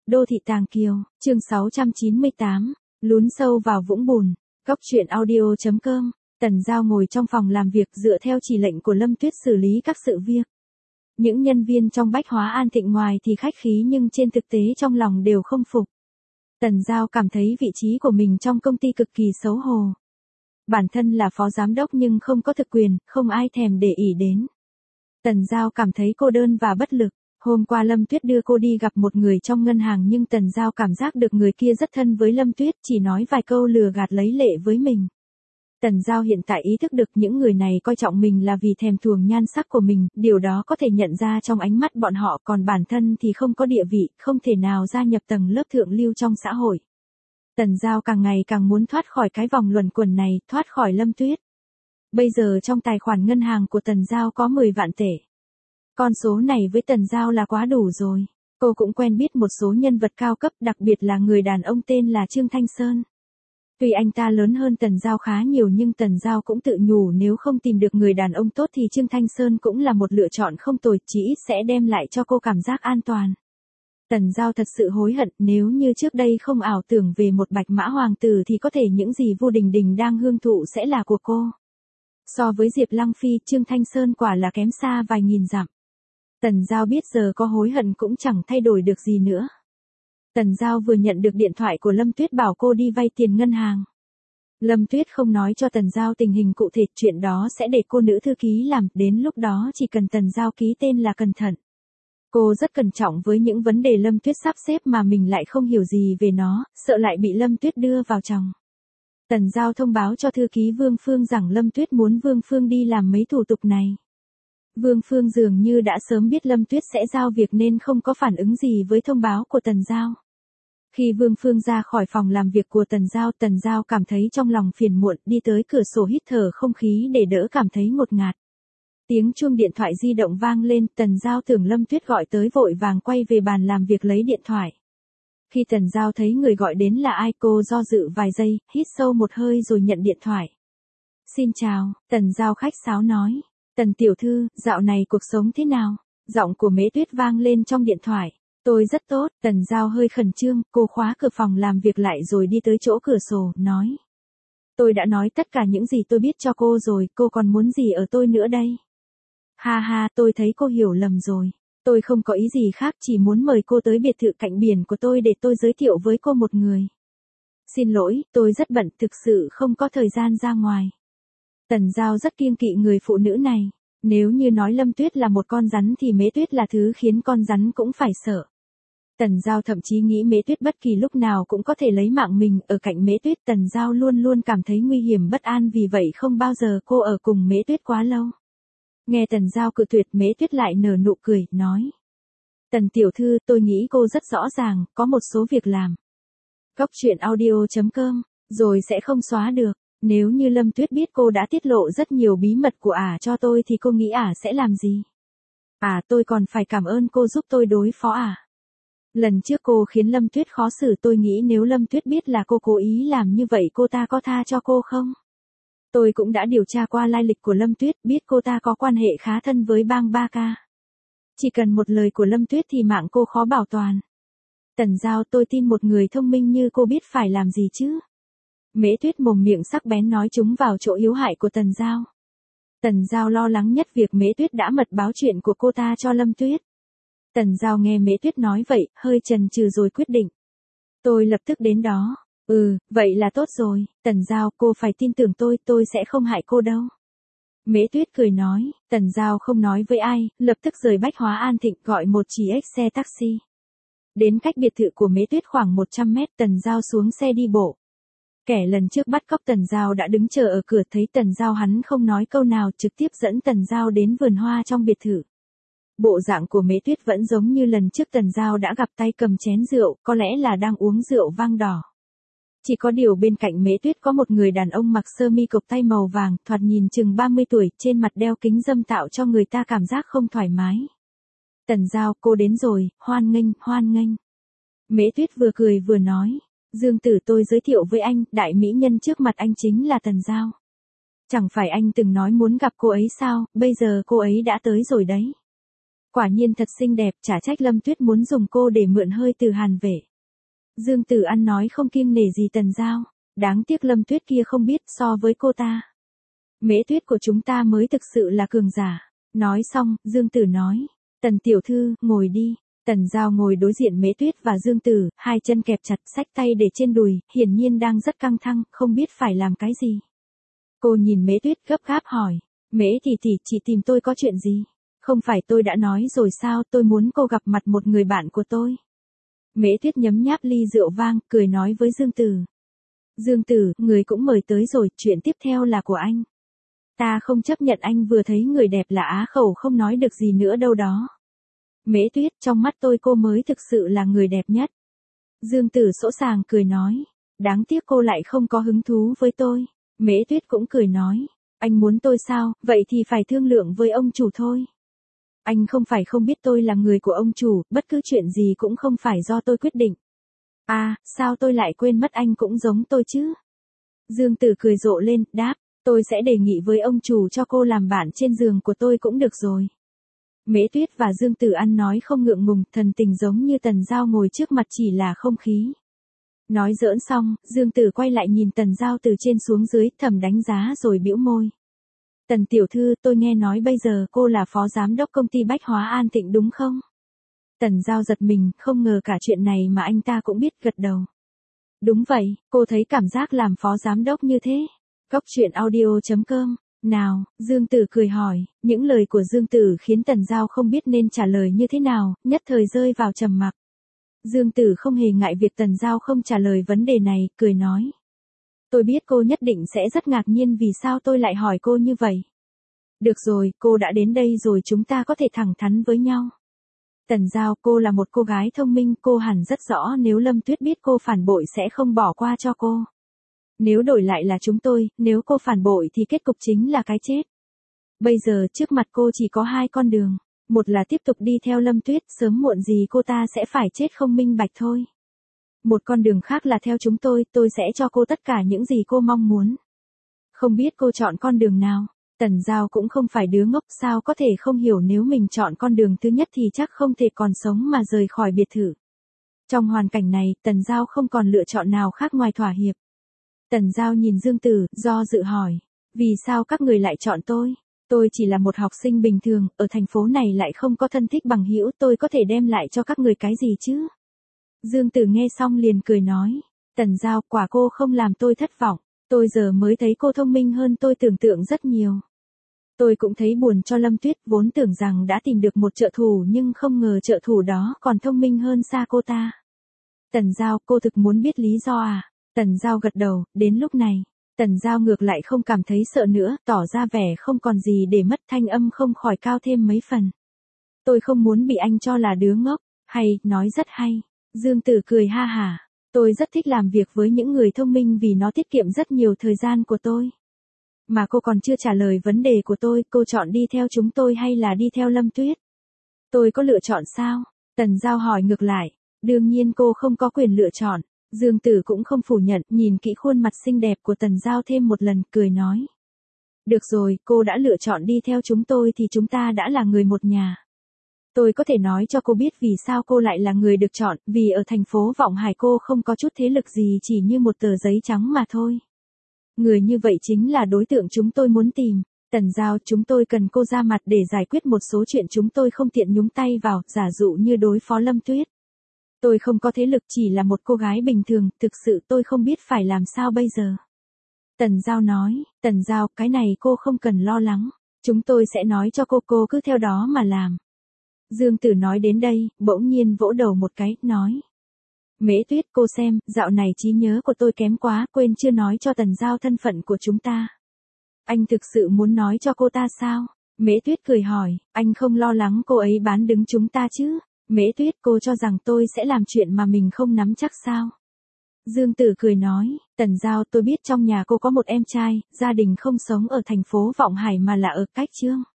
Đô thị Tàng Kiều, chương 698, lún sâu vào vũng bùn, Cóc truyện audio.com. Tần Giao ngồi trong phòng làm việc dựa theo chỉ lệnh của Lâm Tuyết xử lý các sự việc. Những nhân viên trong Bách Hóa An Thịnh ngoài thì khách khí nhưng trên thực tế trong lòng đều không phục. Tần Giao cảm thấy vị trí của mình trong công ty cực kỳ xấu hổ. Bản thân là phó giám đốc nhưng không có thực quyền, không ai thèm để ý đến. Tần Giao cảm thấy cô đơn và bất lực. Hôm qua Lâm Tuyết đưa cô đi gặp một người trong ngân hàng nhưng Tần Giao cảm giác được người kia rất thân với Lâm Tuyết, chỉ nói vài câu lừa gạt lấy lệ với mình. Tần Giao hiện tại ý thức được những người này coi trọng mình là vì thèm thuồng nhan sắc của mình, điều đó có thể nhận ra trong ánh mắt bọn họ, còn bản thân thì không có địa vị, không thể nào gia nhập tầng lớp thượng lưu trong xã hội. Tần Giao càng ngày càng muốn thoát khỏi cái vòng luẩn quẩn này, thoát khỏi Lâm Tuyết. Bây giờ trong tài khoản ngân hàng của Tần Giao có 10 vạn tệ. Con số này với Tần Giao là quá đủ rồi. Cô cũng quen biết một số nhân vật cao cấp, đặc biệt là người đàn ông tên là Trương Thanh Sơn. Tuy anh ta lớn hơn Tần Giao khá nhiều nhưng Tần Giao cũng tự nhủ nếu không tìm được người đàn ông tốt thì Trương Thanh Sơn cũng là một lựa chọn không tồi, chỉ ít sẽ đem lại cho cô cảm giác an toàn. Tần Giao thật sự hối hận, nếu như trước đây không ảo tưởng về một bạch mã hoàng tử thì có thể những gì Vu Đình Đình đang hưởng thụ sẽ là của cô. So với Diệp Lăng Phi, Trương Thanh Sơn quả là kém xa vài nghìn dặm. Tần Giao biết giờ có hối hận cũng chẳng thay đổi được gì nữa. Tần Giao vừa nhận được điện thoại của Lâm Tuyết bảo cô đi vay tiền ngân hàng. Lâm Tuyết không nói cho Tần Giao tình hình cụ thể, chuyện đó sẽ để cô nữ thư ký làm, đến lúc đó chỉ cần Tần Giao ký tên là cẩn thận. Cô rất cẩn trọng với những vấn đề Lâm Tuyết sắp xếp mà mình lại không hiểu gì về nó, sợ lại bị Lâm Tuyết đưa vào chồng. Tần Giao thông báo cho thư ký Vương Phương rằng Lâm Tuyết muốn Vương Phương đi làm mấy thủ tục này. Vương Phương dường như đã sớm biết Lâm Tuyết sẽ giao việc nên không có phản ứng gì với thông báo của Tần Giao. Khi Vương Phương ra khỏi phòng làm việc của Tần Giao cảm thấy trong lòng phiền muộn, đi tới cửa sổ hít thở không khí để đỡ cảm thấy ngột ngạt. Tiếng chuông điện thoại di động vang lên, Tần Giao tưởng Lâm Tuyết gọi tới vội vàng quay về bàn làm việc lấy điện thoại. Khi Tần Giao thấy người gọi đến là ai, cô do dự vài giây, hít sâu một hơi rồi nhận điện thoại. Xin chào, Tần Giao khách sáo nói. Tần tiểu thư, dạo này cuộc sống thế nào? Giọng của Mễ Tuyết vang lên trong điện thoại. Tôi rất tốt, Tần Giao hơi khẩn trương, cô khóa cửa phòng làm việc lại rồi đi tới chỗ cửa sổ, nói. Tôi đã nói tất cả những gì tôi biết cho cô rồi, cô còn muốn gì ở tôi nữa đây? Ha ha, tôi thấy cô hiểu lầm rồi. Tôi không có ý gì khác, chỉ muốn mời cô tới biệt thự cạnh biển của tôi để tôi giới thiệu với cô một người. Xin lỗi, tôi rất bận, thực sự không có thời gian ra ngoài. Tần Giao rất kiêng kỵ người phụ nữ này. Nếu như nói Lâm Tuyết là một con rắn thì Mễ Tuyết là thứ khiến con rắn cũng phải sợ. Tần Giao thậm chí nghĩ Mễ Tuyết bất kỳ lúc nào cũng có thể lấy mạng mình, ở cạnh Mễ Tuyết Tần Giao luôn luôn cảm thấy nguy hiểm bất an, vì vậy không bao giờ cô ở cùng Mễ Tuyết quá lâu. Nghe Tần Giao cự tuyệt, Mễ Tuyết lại nở nụ cười, nói. Tần tiểu thư, tôi nghĩ cô rất rõ ràng, có một số việc làm. Cóc truyện audio.com, rồi sẽ không xóa được. Nếu như Lâm Tuyết biết cô đã tiết lộ rất nhiều bí mật của ả cho tôi thì cô nghĩ ả sẽ làm gì? Tôi còn phải cảm ơn cô giúp tôi đối phó ả. Lần trước cô khiến Lâm Tuyết khó xử, tôi nghĩ nếu Lâm Tuyết biết là cô cố ý làm như vậy cô ta có tha cho cô không? Tôi cũng đã điều tra qua lai lịch của Lâm Tuyết, biết cô ta có quan hệ khá thân với bang Ba Ca. Chỉ cần một lời của Lâm Tuyết thì mạng cô khó bảo toàn. Tần Giao, tôi tin một người thông minh như cô biết phải làm gì chứ? Mễ Tuyết mồm miệng sắc bén nói trúng vào chỗ yếu hại của Tần Giao. Tần Giao lo lắng nhất việc Mễ Tuyết đã mật báo chuyện của cô ta cho Lâm Tuyết. Tần Giao nghe Mễ Tuyết nói vậy, hơi chần chừ rồi quyết định. Tôi lập tức đến đó. Vậy là tốt rồi, Tần Giao, cô phải tin tưởng tôi sẽ không hại cô đâu. Mễ Tuyết cười nói, Tần Giao không nói với ai, lập tức rời Bách Hóa An Thịnh, gọi một chiếc xe taxi. Đến cách biệt thự của Mễ Tuyết khoảng 100 mét, Tần Giao xuống xe đi bộ. Kẻ lần trước bắt cóc Tần Giao đã đứng chờ ở cửa, thấy Tần Giao hắn không nói câu nào, trực tiếp dẫn Tần Giao đến vườn hoa trong biệt thự. Bộ dạng của Mễ Tuyết vẫn giống như lần trước Tần Giao đã gặp, tay cầm chén rượu, có lẽ là đang uống rượu vang đỏ. Chỉ có điều bên cạnh Mễ Tuyết có một người đàn ông mặc sơ mi cộc tay màu vàng, thoạt nhìn chừng 30 tuổi, trên mặt đeo kính râm tạo cho người ta cảm giác không thoải mái. Tần Giao, cô đến rồi, hoan nghênh, hoan nghênh. Mễ Tuyết vừa cười vừa nói. Dương tử, tôi giới thiệu với anh, đại mỹ nhân trước mặt anh chính là Tần Giao. Chẳng phải anh từng nói muốn gặp cô ấy sao, bây giờ cô ấy đã tới rồi đấy. Quả nhiên thật xinh đẹp, chả trách Lâm Tuyết muốn dùng cô để mượn hơi từ Hàn Vệ. Dương Tử An nói không kiêng nể gì Tần Giao, đáng tiếc Lâm Tuyết kia không biết so với cô ta. Mễ Tuyết của chúng ta mới thực sự là cường giả. Nói xong, Dương Tử nói, Tần tiểu thư, ngồi đi. Tần Giao ngồi đối diện Mễ Tuyết và Dương Tử, hai chân kẹp chặt, xách tay để trên đùi, hiển nhiên đang rất căng thẳng, không biết phải làm cái gì. Cô nhìn Mễ Tuyết gấp gáp hỏi, Mễ tỷ tỷ, chị tìm tôi có chuyện gì? Không phải tôi đã nói rồi sao, tôi muốn cô gặp mặt một người bạn của tôi. Mễ Tuyết nhấm nháp ly rượu vang, cười nói với Dương Tử. Dương Tử, người cũng mời tới rồi, chuyện tiếp theo là của anh. Ta không chấp nhận, anh vừa thấy người đẹp là á khẩu không nói được gì nữa đâu đó. Mễ Tuyết, trong mắt tôi cô mới thực sự là người đẹp nhất. Dương Tử sỗ sàng cười nói, đáng tiếc cô lại không có hứng thú với tôi. Mễ Tuyết cũng cười nói, anh muốn tôi sao, vậy thì phải thương lượng với ông chủ thôi. Anh không phải không biết tôi là người của ông chủ, bất cứ chuyện gì cũng không phải do tôi quyết định. À, sao tôi lại quên mất anh cũng giống tôi chứ? Dương Tử cười rộ lên, đáp, tôi sẽ đề nghị với ông chủ cho cô làm bạn trên giường của tôi cũng được rồi. Mễ Tuyết và Dương Tử An nói không ngượng ngùng, thần tình giống như Tần Giao ngồi trước mặt chỉ là không khí. Nói giỡn xong, Dương Tử quay lại nhìn Tần Giao từ trên xuống dưới, thầm đánh giá rồi bĩu môi. Tần tiểu thư, tôi nghe nói bây giờ cô là phó giám đốc công ty Bách Hóa An Thịnh đúng không? Tần Giao giật mình, không ngờ cả chuyện này mà anh ta cũng biết, gật đầu. Đúng vậy, cô thấy cảm giác làm phó giám đốc như thế. Cóc truyện audio.com. Nào, Dương Tử cười hỏi, những lời của Dương Tử khiến Tần Giao không biết nên trả lời như thế nào, nhất thời rơi vào trầm mặc. Dương Tử không hề ngại việc Tần Giao không trả lời vấn đề này, cười nói. Tôi biết cô nhất định sẽ rất ngạc nhiên vì sao tôi lại hỏi cô như vậy. Được rồi, cô đã đến đây rồi, chúng ta có thể thẳng thắn với nhau. Tần Giao, cô là một cô gái thông minh, cô hẳn rất rõ nếu Lâm Tuyết biết cô phản bội sẽ không bỏ qua cho cô. Nếu đổi lại là chúng tôi, nếu cô phản bội thì kết cục chính là cái chết. Bây giờ trước mặt cô chỉ có hai con đường. Một là tiếp tục đi theo Lâm Tuyết, sớm muộn gì cô ta sẽ phải chết không minh bạch thôi. Một con đường khác là theo chúng tôi sẽ cho cô tất cả những gì cô mong muốn. Không biết cô chọn con đường nào? Tần Giao cũng không phải đứa ngốc, sao có thể không hiểu nếu mình chọn con đường thứ nhất thì chắc không thể còn sống mà rời khỏi biệt thự. Trong hoàn cảnh này, Tần Giao không còn lựa chọn nào khác ngoài thỏa hiệp. Tần Giao nhìn Dương Tử, do dự hỏi, vì sao các người lại chọn tôi? Tôi chỉ là một học sinh bình thường, ở thành phố này lại không có thân thích bằng hữu, tôi có thể đem lại cho các người cái gì chứ? Dương Tử nghe xong liền cười nói, Tần Giao, quả cô không làm tôi thất vọng, tôi giờ mới thấy cô thông minh hơn tôi tưởng tượng rất nhiều. Tôi cũng thấy buồn cho Lâm Tuyết, vốn tưởng rằng đã tìm được một trợ thủ nhưng không ngờ trợ thủ đó còn thông minh hơn xa cô ta. Tần Giao, cô thực muốn biết lý do à? Tần Giao gật đầu, đến lúc này, Tần Giao ngược lại không cảm thấy sợ nữa, tỏ ra vẻ không còn gì để mất, thanh âm không khỏi cao thêm mấy phần. Tôi không muốn bị anh cho là đứa ngốc, hay, nói rất hay. Dương Tử cười ha hả, tôi rất thích làm việc với những người thông minh vì nó tiết kiệm rất nhiều thời gian của tôi. Mà cô còn chưa trả lời vấn đề của tôi, cô chọn đi theo chúng tôi hay là đi theo Lâm Tuyết? Tôi có lựa chọn sao? Tần Giao hỏi ngược lại, đương nhiên cô không có quyền lựa chọn. Dương Tử cũng không phủ nhận, nhìn kỹ khuôn mặt xinh đẹp của Tần Giao thêm một lần, cười nói. Được rồi, cô đã lựa chọn đi theo chúng tôi thì chúng ta đã là người một nhà. Tôi có thể nói cho cô biết vì sao cô lại là người được chọn, vì ở thành phố Vọng Hải cô không có chút thế lực gì, chỉ như một tờ giấy trắng mà thôi. Người như vậy chính là đối tượng chúng tôi muốn tìm. Tần Giao, chúng tôi cần cô ra mặt để giải quyết một số chuyện chúng tôi không tiện nhúng tay vào, giả dụ như đối phó Lâm Tuyết. Tôi không có thế lực, chỉ là một cô gái bình thường, thực sự tôi không biết phải làm sao bây giờ. Tần Giao nói, Tần Giao, cái này cô không cần lo lắng. Chúng tôi sẽ nói cho cô cứ theo đó mà làm. Dương Tử nói đến đây, bỗng nhiên vỗ đầu một cái, nói. Mễ Tuyết, cô xem, dạo này trí nhớ của tôi kém quá, quên chưa nói cho Tần Giao thân phận của chúng ta. Anh thực sự muốn nói cho cô ta sao? Mễ Tuyết cười hỏi, anh không lo lắng cô ấy bán đứng chúng ta chứ? Mễ Tuyết, cô cho rằng tôi sẽ làm chuyện mà mình không nắm chắc sao? Dương Tử cười nói, Tần Giao, tôi biết trong nhà cô có một em trai, gia đình không sống ở thành phố Vọng Hải mà là ở Cách Chương.